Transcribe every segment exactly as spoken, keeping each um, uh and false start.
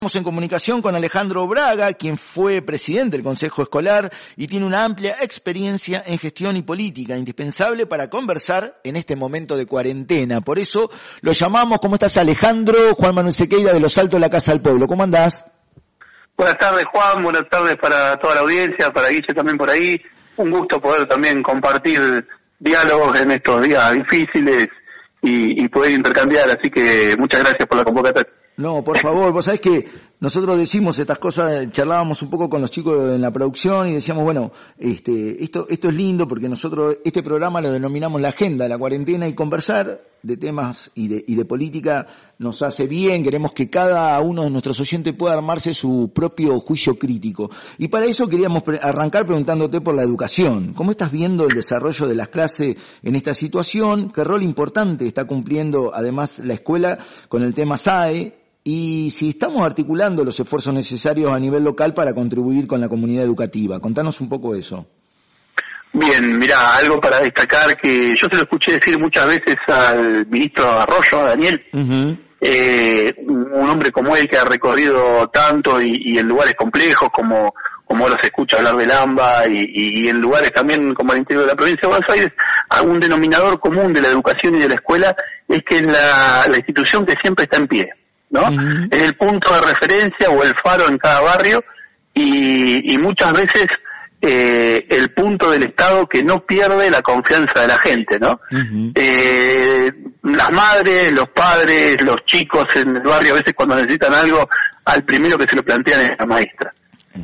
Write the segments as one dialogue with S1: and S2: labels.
S1: Estamos en comunicación con Alejandro Braga, quien fue presidente del Consejo Escolar y tiene una amplia experiencia en gestión y política, indispensable para conversar en este momento de cuarentena. Por eso lo llamamos. ¿Cómo estás, Alejandro? Juan Manuel Sequeira de Los Altos de la Casa del Pueblo. ¿Cómo andás?
S2: Buenas tardes, Juan. Buenas tardes para toda la audiencia, para Guille también por ahí. Un gusto poder también compartir diálogos en estos días difíciles y, y poder intercambiar. Así que muchas gracias por la convocatoria.
S1: No, por favor, vos sabés que nosotros decimos estas cosas, charlábamos un poco con los chicos en la producción y decíamos, bueno, este, esto, esto es lindo porque nosotros este programa lo denominamos la agenda de la cuarentena, y conversar de temas y de, y de política nos hace bien. Queremos que cada uno de nuestros oyentes pueda armarse su propio juicio crítico. Y para eso queríamos pre- arrancar preguntándote por la educación. ¿Cómo estás viendo el desarrollo de las clases en esta situación? ¿Qué rol importante está cumpliendo además la escuela con el tema S A E? Y si estamos articulando los esfuerzos necesarios a nivel local para contribuir con la comunidad educativa. Contanos un poco eso.
S2: Bien, mirá, algo para destacar que yo se lo escuché decir muchas veces al ministro Arroyo, a Daniel, uh-huh. eh, un hombre como él que ha recorrido tanto y, y en lugares complejos como como ahora se escucha hablar del AMBA y, y en lugares también como el interior de la provincia de Buenos Aires, un denominador común de la educación y de la escuela es que es la, la institución que siempre está en pie, ¿no? Uh-huh. Es el punto de referencia o el faro en cada barrio y, y muchas veces eh, el punto del Estado que no pierde la confianza de la gente, ¿no? Uh-huh. Eh, las madres, los padres, los chicos en el barrio a veces cuando necesitan algo, al primero que se lo plantean es la maestra.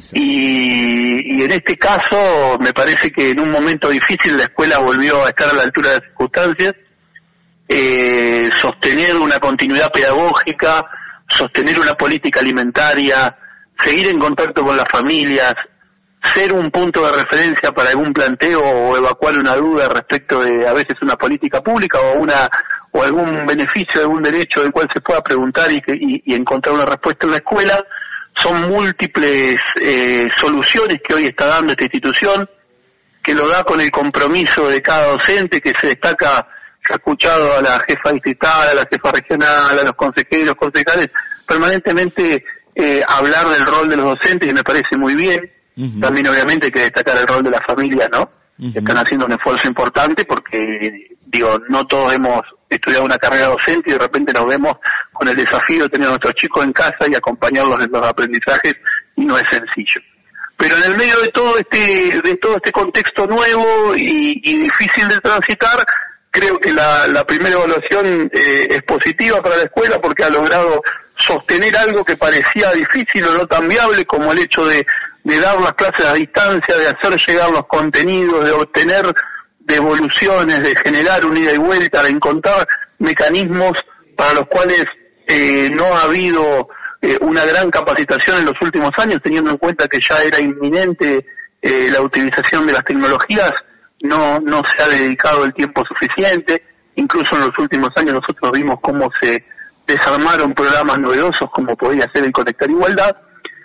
S2: Y, y en este caso me parece que en un momento difícil la escuela volvió a estar a la altura de las circunstancias. Eh, sostener una continuidad pedagógica, sostener una política alimentaria, seguir en contacto con las familias, ser un punto de referencia para algún planteo o evacuar una duda respecto de a veces una política pública o una o algún beneficio, algún derecho del cual se pueda preguntar y, que, y, y encontrar una respuesta en la escuela. Son múltiples eh, soluciones que hoy está dando esta institución, que lo da con el compromiso de cada docente, que se destaca. He escuchado a la jefa distrital, a la jefa regional, a los consejeros, concejales, permanentemente eh, hablar del rol de los docentes, y me parece muy bien. Uh-huh. También obviamente hay que destacar el rol de las familias, ¿no? Uh-huh. Están haciendo un esfuerzo importante porque, digo, no todos hemos estudiado una carrera docente y de repente nos vemos con el desafío de tener a nuestros chicos en casa y acompañarlos en los aprendizajes, y no es sencillo. Pero en el medio de todo este, de todo este contexto nuevo y, y difícil de transitar, creo que la, la primera evaluación eh, es positiva para la escuela porque ha logrado sostener algo que parecía difícil o no tan viable, como el hecho de, de dar las clases a distancia, de hacer llegar los contenidos, de obtener devoluciones, de generar un ida y vuelta, de encontrar mecanismos para los cuales eh, no ha habido eh, una gran capacitación en los últimos años, teniendo en cuenta que ya era inminente eh, la utilización de las tecnologías. No, no se ha dedicado el tiempo suficiente. Incluso en los últimos años nosotros vimos cómo se desarmaron programas novedosos como podía ser el Conectar Igualdad,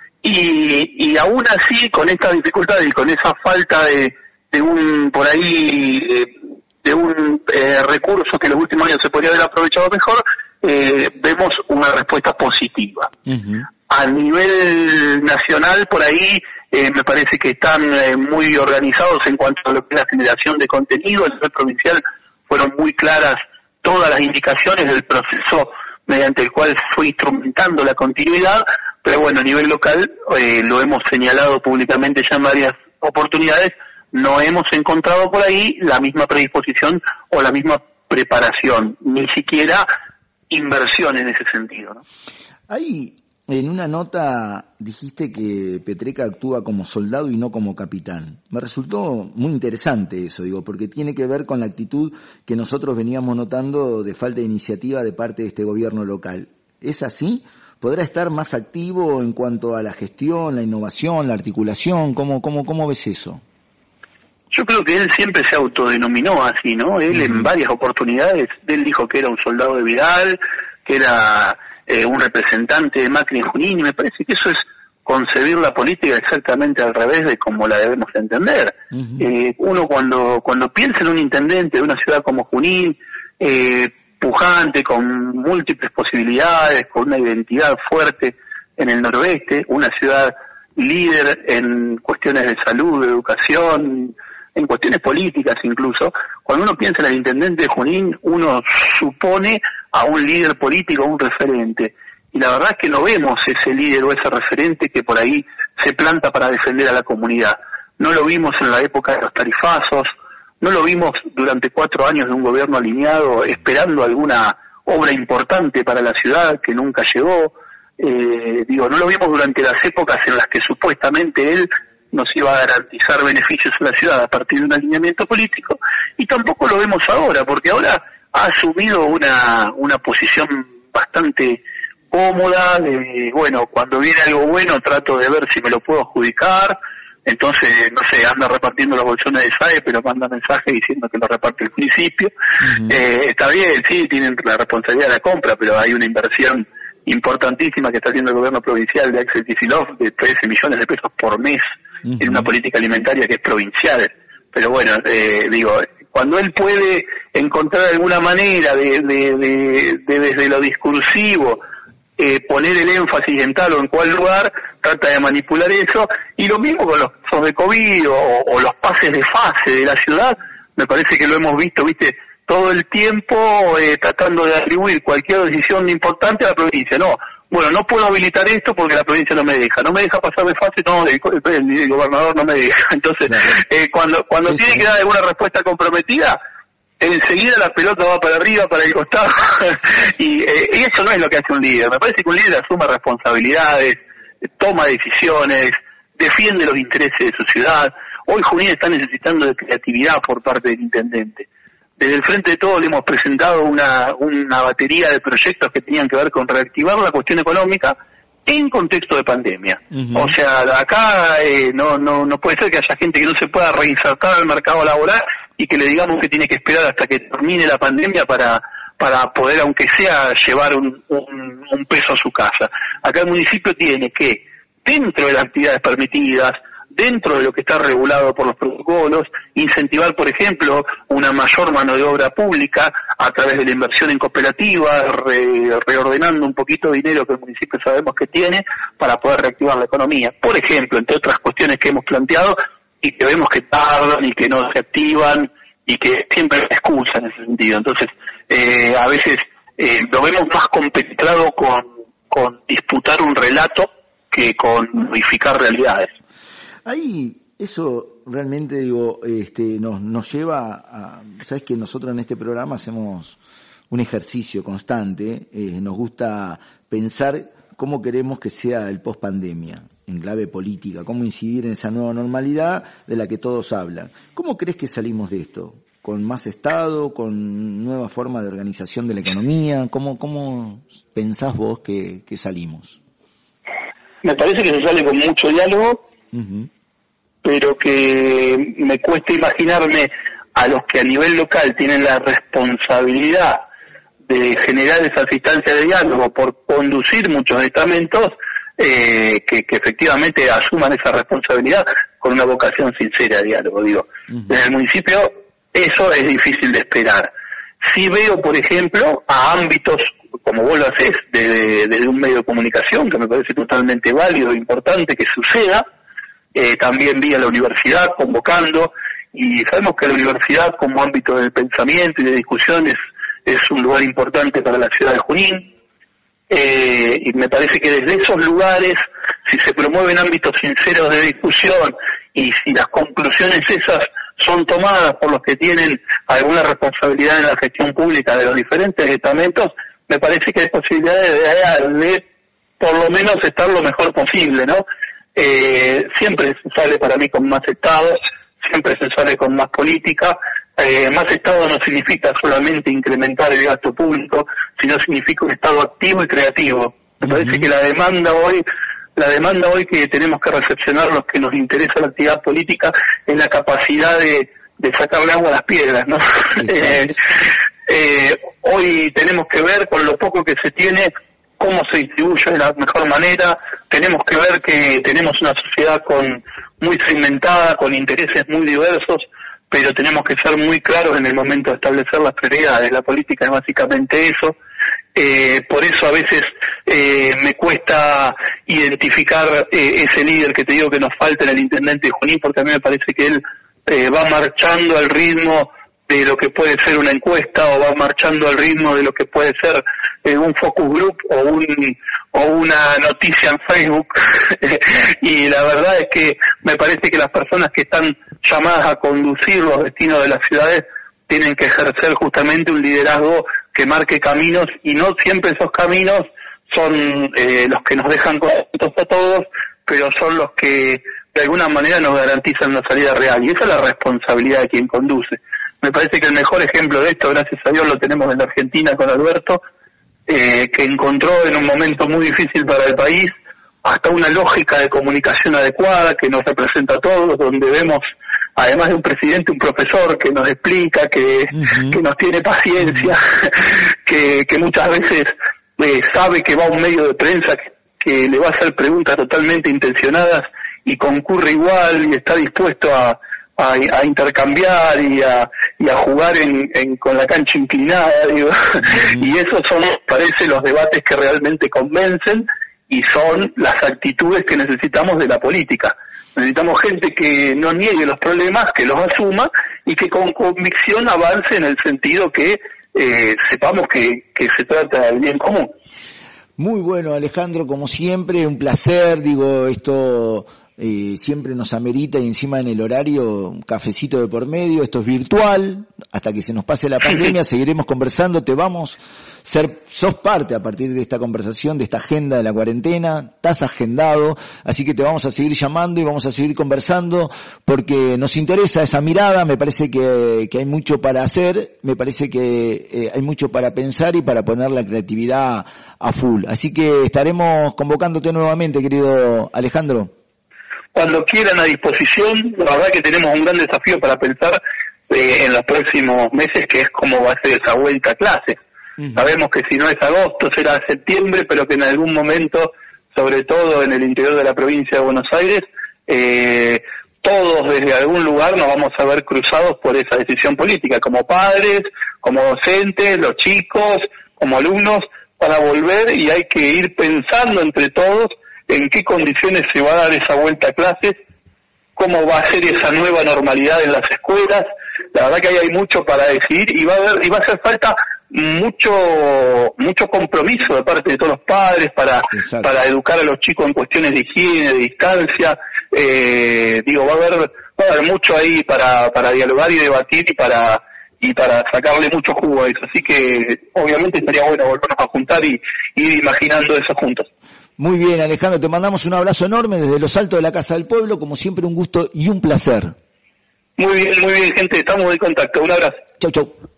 S2: y, y aún así con estas dificultades y con esa falta de, de un por ahí eh, de un eh, recurso que en los últimos años se podría haber aprovechado mejor, eh, vemos una respuesta positiva. Uh-huh. A nivel nacional por ahí Eh, me parece que están eh, muy organizados en cuanto a lo que es la generación de contenido. A nivel provincial fueron muy claras todas las indicaciones del proceso mediante el cual se fue instrumentando la continuidad, pero bueno, a nivel local eh, lo hemos señalado públicamente ya en varias oportunidades, no hemos encontrado por ahí la misma predisposición o la misma preparación, ni siquiera inversión en ese sentido, ¿no?
S1: Hay... En una nota dijiste que Petreca actúa como soldado y no como capitán. Me resultó muy interesante eso, digo, porque tiene que ver con la actitud que nosotros veníamos notando de falta de iniciativa de parte de este gobierno local. ¿Es así? ¿Podrá estar más activo en cuanto a la gestión, la innovación, la articulación? ¿Cómo, cómo, cómo ves eso?
S2: Yo creo que él siempre se autodenominó así, ¿no? Él uh-huh. en varias oportunidades, él dijo que era un soldado de Vidal, que era eh, un representante de Macri en Junín, y me parece que eso es concebir la política exactamente al revés de como la debemos entender. Uh-huh. Eh, uno cuando cuando piensa en un intendente de una ciudad como Junín, eh, pujante, con múltiples posibilidades, con una identidad fuerte, en el noroeste, una ciudad líder en cuestiones de salud, de educación, en cuestiones políticas incluso. Cuando uno piensa en el intendente de Junín, uno supone a un líder político, a un referente. Y la verdad es que no vemos ese líder o ese referente que por ahí se planta para defender a la comunidad. No lo vimos en la época de los tarifazos, no lo vimos durante cuatro años de un gobierno alineado esperando alguna obra importante para la ciudad que nunca llegó. Eh, digo, no lo vimos durante las épocas en las que supuestamente él nos iba a garantizar beneficios a la ciudad a partir de un alineamiento político, y tampoco lo vemos ahora, porque ahora ha asumido una, una posición bastante cómoda, de, bueno, cuando viene algo bueno trato de ver si me lo puedo adjudicar, entonces, no sé, anda repartiendo los bolsones de S A E, pero manda mensaje diciendo que lo reparte el municipio. Uh-huh. Eh, está bien, sí, tienen la responsabilidad de la compra, pero hay una inversión importantísima que está haciendo el gobierno provincial de Axel Kicillof de trece millones de pesos por mes uh-huh. en una política alimentaria que es provincial. Pero bueno, eh, digo, cuando él puede encontrar alguna manera de, de, de, de desde lo discursivo eh, poner el énfasis en tal o en cual lugar, trata de manipular eso. Y lo mismo con los casos de COVID o, o los pases de fase de la ciudad, me parece que lo hemos visto, viste, todo el tiempo eh, tratando de atribuir cualquier decisión importante a la provincia. No, bueno, no puedo habilitar esto porque la provincia no me deja, no me deja pasar de fase, no, el, el, el gobernador no me deja. Entonces, claro. eh, cuando cuando sí, tiene sí. que dar alguna respuesta comprometida, enseguida la pelota va para arriba, para el costado, y, eh, y eso no es lo que hace un líder. Me parece que un líder asume responsabilidades, toma decisiones, defiende los intereses de su ciudad. Hoy Junín está necesitando de creatividad por parte del intendente. Desde el Frente de Todos le hemos presentado una, una batería de proyectos que tenían que ver con reactivar la cuestión económica en contexto de pandemia. Uh-huh. O sea, acá eh, no, no, no puede ser que haya gente que no se pueda reinsertar al mercado laboral y que le digamos que tiene que esperar hasta que termine la pandemia para, para poder, aunque sea, llevar un, un, un peso a su casa. Acá el municipio tiene que, dentro de las actividades permitidas, dentro de lo que está regulado por los protocolos, incentivar, por ejemplo, una mayor mano de obra pública a través de la inversión en cooperativas, re, reordenando un poquito de dinero que el municipio sabemos que tiene para poder reactivar la economía. Por ejemplo, entre otras cuestiones que hemos planteado y que vemos que tardan y que no se activan y que siempre se excusan en ese sentido. Entonces, eh, a veces eh, lo vemos más compenetrado con, con disputar un relato que con modificar realidades.
S1: Ahí, eso realmente, digo, este, nos, nos lleva a, sabes que nosotros en este programa hacemos un ejercicio constante, eh, nos gusta pensar cómo queremos que sea el post-pandemia, en clave política, cómo incidir en esa nueva normalidad de la que todos hablan. ¿Cómo crees que salimos de esto? ¿Con más Estado, con nueva forma de organización de la economía? ¿Cómo, cómo pensás vos que, que salimos?
S2: Me parece que se sale con mucho diálogo, uh-huh. pero que me cuesta imaginarme a los que a nivel local tienen la responsabilidad de generar esa instancia de diálogo por conducir muchos estamentos, eh, que, que efectivamente asuman esa responsabilidad con una vocación sincera de diálogo. Digo, uh-huh. en el municipio eso es difícil de esperar. Sí veo, por ejemplo, a ámbitos como vos lo hacés, desde de, de un medio de comunicación, que me parece totalmente válido e importante que suceda. Eh, también vi a la universidad convocando, y sabemos que la universidad como ámbito del pensamiento y de discusión es, es un lugar importante para la ciudad de Junín, eh, y me parece que desde esos lugares, si se promueven ámbitos sinceros de discusión y si las conclusiones esas son tomadas por los que tienen alguna responsabilidad en la gestión pública de los diferentes estamentos, me parece que hay posibilidades de, de, de por lo menos estar lo mejor posible, ¿no? Eh, siempre se sale para mí con más Estado, siempre se sale con más política. Eh, más Estado no significa solamente incrementar el gasto público, sino significa un Estado activo y creativo. Me uh-huh. parece que la demanda hoy, la demanda hoy que tenemos que recepcionar los que nos interesa la actividad política es la capacidad de, de sacarle agua a las piedras, ¿no? eh, eh, hoy tenemos que ver con lo poco que se tiene cómo se distribuye de la mejor manera. Tenemos que ver que tenemos una sociedad con muy segmentada, con intereses muy diversos, pero tenemos que ser muy claros en el momento de establecer las prioridades. La política es básicamente eso, Eh, por eso a veces eh, me cuesta identificar eh, ese líder que te digo que nos falta en el intendente Junín, porque a mí me parece que él eh, va marchando al ritmo de lo que puede ser una encuesta, o va marchando al ritmo de lo que puede ser eh, un focus group o un o una noticia en Facebook. Y la verdad es que me parece que las personas que están llamadas a conducir los destinos de las ciudades tienen que ejercer justamente un liderazgo que marque caminos, y no siempre esos caminos son eh, los que nos dejan contentos a todos, pero son los que de alguna manera nos garantizan una salida real, y esa es la responsabilidad de quien conduce. Me parece que el mejor ejemplo de esto, gracias a Dios, lo tenemos en la Argentina con Alberto, eh, que encontró en un momento muy difícil para el país hasta una lógica de comunicación adecuada que nos representa a todos, donde vemos, además de un presidente, un profesor que nos explica, que, uh-huh. que nos tiene paciencia, uh-huh. que, que muchas veces eh, sabe que va a un medio de prensa que, que le va a hacer preguntas totalmente intencionadas y concurre igual y está dispuesto a A, a intercambiar y a, y a jugar en, en, con la cancha inclinada, digo. Mm. Y esos son, parece, los debates que realmente convencen, y son las actitudes que necesitamos de la política. Necesitamos gente que no niegue los problemas, que los asuma y que con convicción avance en el sentido que eh, sepamos que, que se trata del bien común.
S1: Muy bueno, Alejandro, como siempre, un placer, digo, esto eh, siempre nos amerita, y encima en el horario un cafecito de por medio, esto es virtual, hasta que se nos pase la pandemia seguiremos conversando, te vamos a ser, sos parte a partir de esta conversación, de esta agenda de la cuarentena, estás agendado, así que te vamos a seguir llamando y vamos a seguir conversando, porque nos interesa esa mirada, me parece que, que hay mucho para hacer, me parece que eh, hay mucho para pensar y para poner la creatividad a full, así que estaremos convocándote nuevamente, querido Alejandro.
S2: Cuando quieran, a disposición. La verdad que tenemos un gran desafío para pensar eh, en los próximos meses, que es cómo va a ser esa vuelta a clase. Uh-huh. Sabemos que si no es agosto será septiembre, pero que en algún momento, sobre todo en el interior de la provincia de Buenos Aires, eh, todos desde algún lugar nos vamos a ver cruzados por esa decisión política, como padres, como docentes, los chicos, como alumnos, para volver, y hay que ir pensando entre todos en qué condiciones se va a dar esa vuelta a clases, cómo va a ser esa nueva normalidad en las escuelas. La verdad que ahí hay mucho para decidir, y va a haber, y va a hacer falta mucho mucho compromiso de parte de todos los padres para Exacto. para educar a los chicos en cuestiones de higiene, de distancia. Eh, digo, va a haber va a haber mucho ahí para para dialogar y debatir y para y para sacarle mucho jugo a eso. Así que obviamente estaría bueno volvernos a juntar y ir imaginando eso juntos.
S1: Muy bien, Alejandro, te mandamos un abrazo enorme desde los altos de la Casa del Pueblo, como siempre un gusto y un placer.
S2: Muy bien, muy bien, gente, estamos en contacto, un abrazo.
S1: Chau, chau.